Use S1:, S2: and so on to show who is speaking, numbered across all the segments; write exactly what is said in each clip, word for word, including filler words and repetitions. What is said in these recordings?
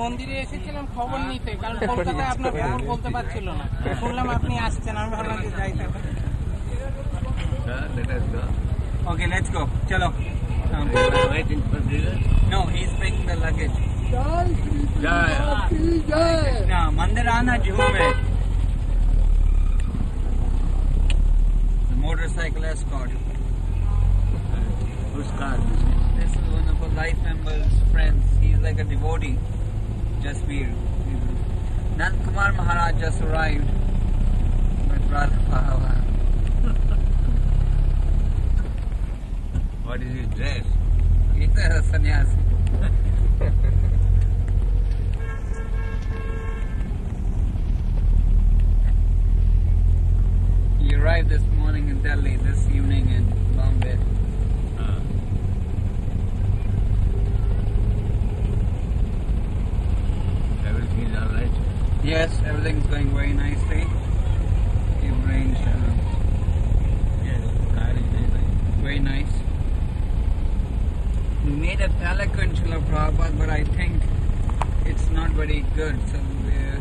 S1: মন্দিরে এসেছিলাম খবর নিতে, কারণ কলকাতায় আপনার খবর বলতে পারছিল না, শুনলাম আপনি আসছেন, আমি ভাবলাম যে যাই তাহলে।
S2: Okay, let's go. Chalo. Um,
S3: waiting for dinner?
S2: no, he's bringing the luggage.
S3: Jai
S2: Krishna, mandir aana Juhu mein. The motorcycle escort.
S3: Whose car?
S2: This is one of our life members' friends. He's like a devotee. Jasveer. Nand Kumar Maharaj just arrived. With Radha Bhava.
S3: What is his dress?
S2: He's a sannyasi. He arrived this morning in Delhi, this evening in Bombay.
S3: Uh, everything is all right?
S2: Yes, everything's going very nicely. We've arranged uh,
S3: Yes, car is very nice.
S2: very nice. We made a Pelican Srila Prabhupada, but I think it's not very good. So we're...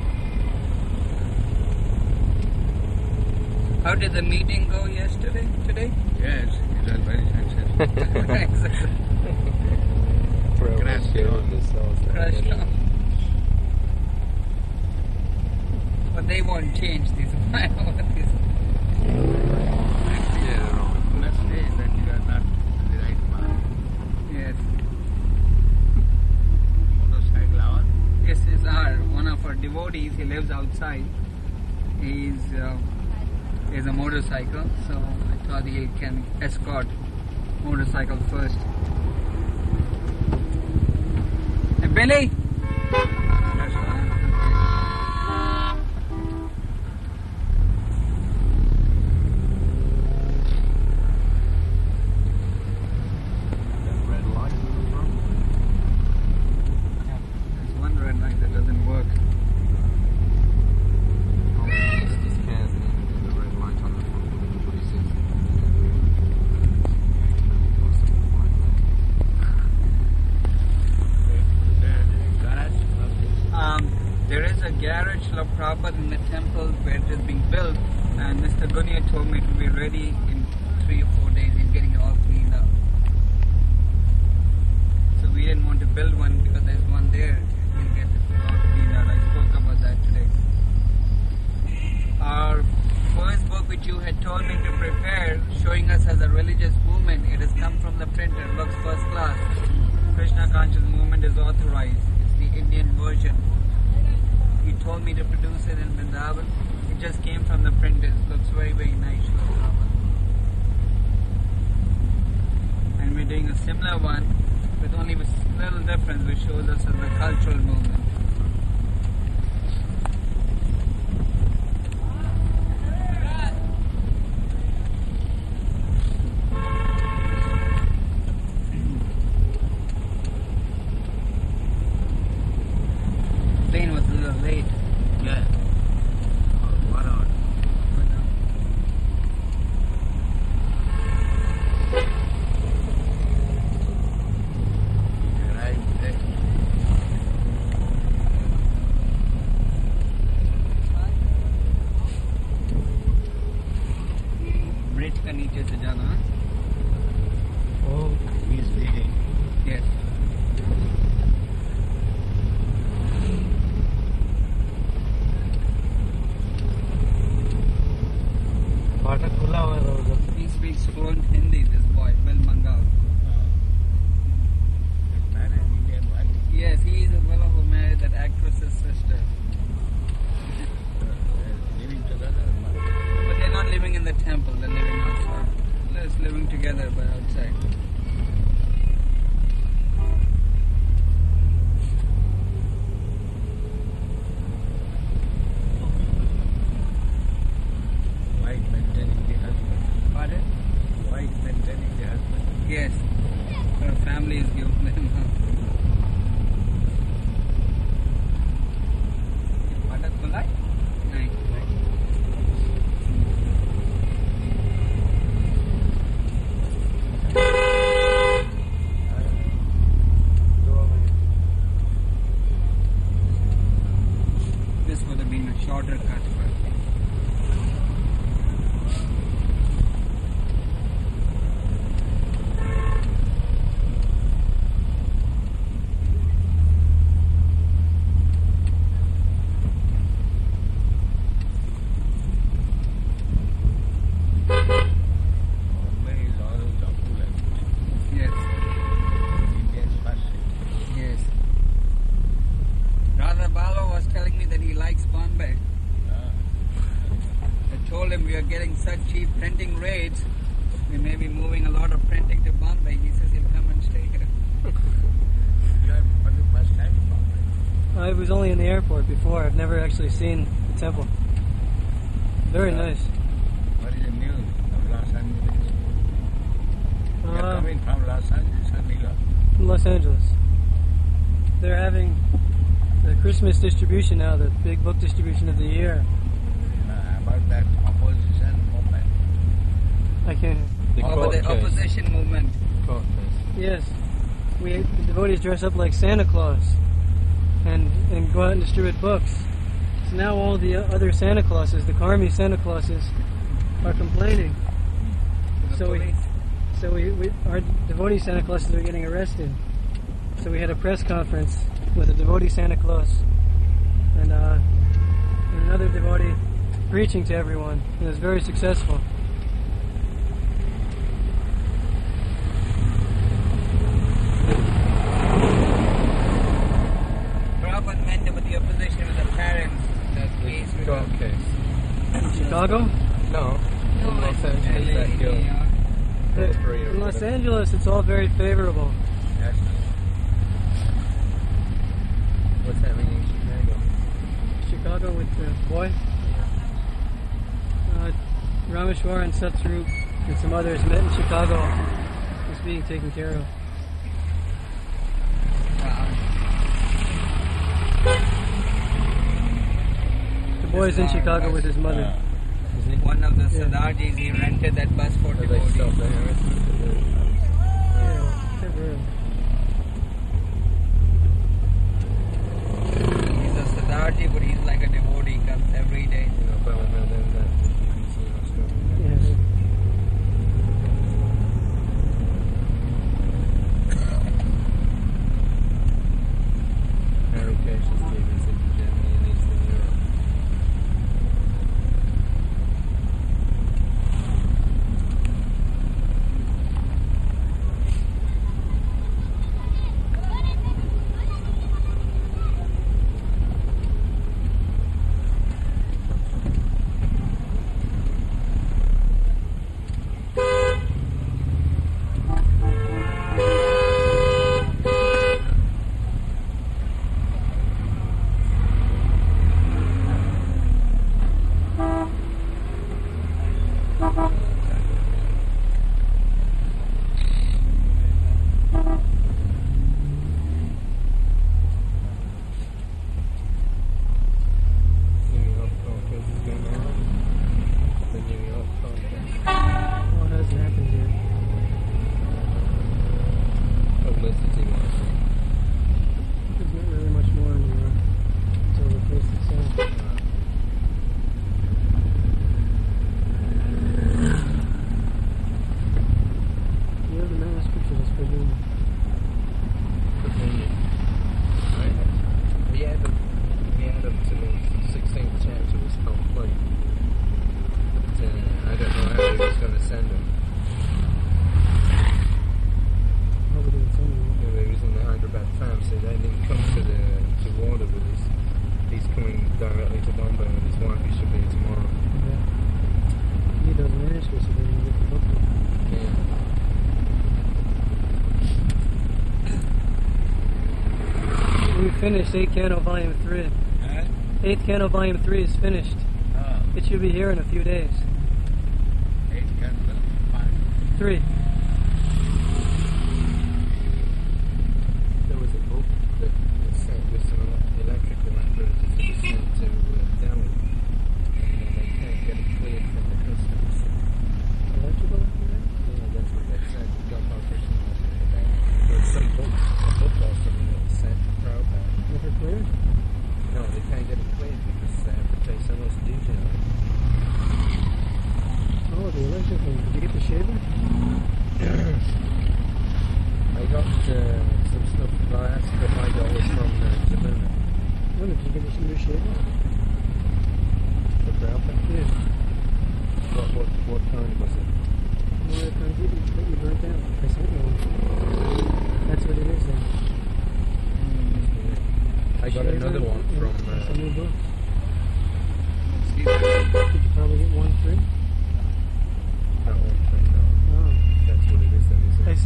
S2: How did the meeting go yesterday? Today?
S3: Yes, it was very successful. Crashed on.
S2: Crushed on. But they won't change these. these.
S3: Yeah, no. Let's say that you are not the right man.
S2: Yes.
S3: Motorcycle hour?
S2: This is our one of our devotees. He lives outside. He's uh, is a motorcycle, so I thought he can escort motorcycle first. Hey, Billy. That's fine.
S3: That red light in the front?
S2: There's one red light that doesn't work.
S3: This has the red light on the front. What is it?
S2: Um, there is a garage, Srila Prabhupada, in the temple where it is being built, and Mister Gunia told me it will be ready in three or four days. He's getting it all cleaned up. So we didn't want to build one because there's one there. We'll get it all cleaned out. I spoke about that today. Our first book, which you had told me to prepare, showing us as a religious movement, it has come from the printer. It looks first class. Krishna Conscious Movement is authorized. It's the Indian version. He told me to produce it in Vrindavan. It just came from the printers. It looks very, very nice. And we're doing a similar one with only a little difference, which shows us as a cultural movement. Plane was a little late.
S3: Yeah. Oh, one hour.
S2: But, uh,
S3: Right there.
S2: Bridge का नीचे से जाना है?
S3: Oh, he's leading.
S2: Yes.
S4: फाटक खुला हुआ है उधर।
S2: He speaks fluent Hindi, this boy, Bill Mangal.
S3: Man, an Indian wife.
S2: Yes, he is a fellow who married that actress's sister.
S3: Living together.
S2: But they're not living in the temple, they're living outside. They're just living together but outside.
S3: Wife maintaining the husband.
S2: Pardon?
S3: Wife maintaining the husband.
S2: Yes. Her family is giving them up. Patak Kulai? Nahi. told him we are getting such cheap printing rates, we may be moving a lot of printing to Bombay. He says he'll come and stay here.
S5: You have for the first time in Bombay.
S6: I was only in the airport before. I've never actually seen the temple. Very nice.
S5: What is the news of Los Angeles? You are
S6: Uh,
S5: coming from Los Angeles or New York?
S6: Los Angeles. They're having the Christmas distribution now, the big book distribution of the year.
S5: Uh, about that opposition movement.
S6: I can't.
S3: The
S2: Oppo-
S3: court
S2: the
S3: case.
S2: opposition movement.
S3: Court case.
S6: Yes, we the devotees dress up like Santa Claus and and go out and distribute books. So now all the other Santa Clauses, the Karmi Santa Clauses, are complaining.
S2: The
S6: So we,
S2: police.
S6: so we, we our devotee Santa Clauses are getting arrested. So we had a press conference with a devotee Santa Claus and, uh, and another devotee preaching to everyone. It was very successful.
S2: Prabhupada meant about the opposition with the parents. That case with
S3: Court
S2: the-
S3: case.
S6: In Chicago?
S3: No. In Los Angeles,
S2: L A,
S3: that girl.
S2: New York.
S3: Hillsbury or
S6: In Los
S3: whatever.
S6: Angeles, it's all very favorable.
S5: Yes.
S3: What's happening in Chicago?
S6: Chicago with the boy. Uh, Rameshwar and Satsrup and some others met in Chicago. It's being taken care of. The boy's in Chicago with his mother.
S3: Isn't it?
S2: One of the
S6: Yeah.
S2: Sardajis, he rented that bus for
S3: Are they
S2: devotees.
S3: self-harassment?
S6: Yeah, temporarily.
S2: He's a Sardaji, but he's like a devotee. He comes every day.
S3: You know, but I know them that you can see in Australia.
S6: Yeah.
S3: Medications given into Germany and Eastern Europe. New York court case is going on. The New York court case.
S6: Oh, it hasn't happened yet.
S3: Publicity wise.
S6: There's not really much more in New York. It's all the case itself. You have the manuscript of this Virginia.
S3: Virginia. Right? He had them, he had them to the sixteenth chapter was complete. But, uh, I don't know how he was going to send them.
S6: Nobody would send me.
S3: You know, he was in the Hyderabad Times, so they didn't come to the to water with us. He's coming directly to Bombay with his wife. He should be here tomorrow.
S6: Yeah. You need those manuscripts so they can get the book.
S3: Yeah.
S6: We finished eighth Canto Volume three.
S5: Huh?
S6: eighth Canto Volume three is finished.
S5: Oh,
S6: It should be here in a few days.
S5: eight candles, five.
S6: three.
S3: There was a book that was sent with some ele- electrical apparatus that was sent to uh, Delhi. And uh, they can't get it cleared from the customs.
S6: Electrical apparatus?
S3: Yeah, that's what they said. Gopal Krishna was saying about it. There was some books, a book or something that was sent to Prabhupada.
S6: Never cleared?
S3: No, they can't get it cleared because they have to pay so much duty on it.
S6: Oh, the electrical. Did you get the shaver?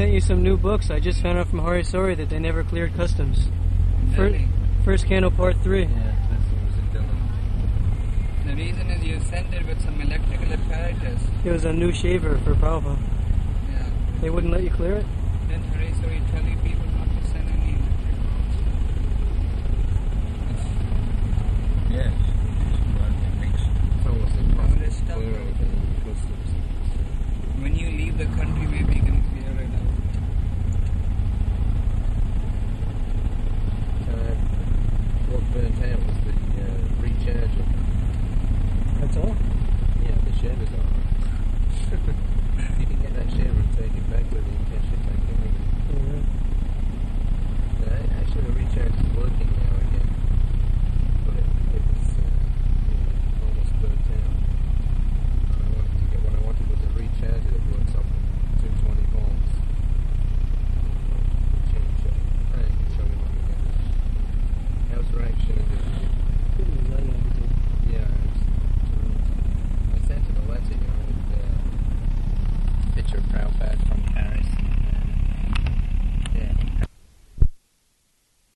S6: sent you some new books. I just found out from Hari Sori that they never cleared customs. Fir-
S2: Really?
S6: First Candle Part three.
S3: Yeah, this one was in Dillon.
S2: The reason is you sent it with some electrical apparatus.
S6: It was a new shaver for Prabhupada.
S2: Yeah.
S6: They wouldn't let you clear it?
S2: Then Harisori tell you people not to send any electric rods.
S5: Yes. It's what they mix.
S3: It's almost impossible
S2: it's
S3: to
S2: tough.
S3: clear anything in customs.
S2: When you leave the country, maybe you can clear it out.
S3: Uh, what burnt out was the uh, recharger.
S6: That's all?
S3: Yeah, the shaver's alright. You can get that shaver and take it back with you and cash it back in again.
S6: Yeah.
S3: Uh, actually, the recharge is working now again. But it, it was uh, yeah, almost burnt out. And I wanted to get, what I wanted was a recharger that works up to two hundred twenty volts. Change it. I can show you what we get. How's reaction of it? Yeah, it's, I sent him a letter, you know, with uh, picture of Prabhupada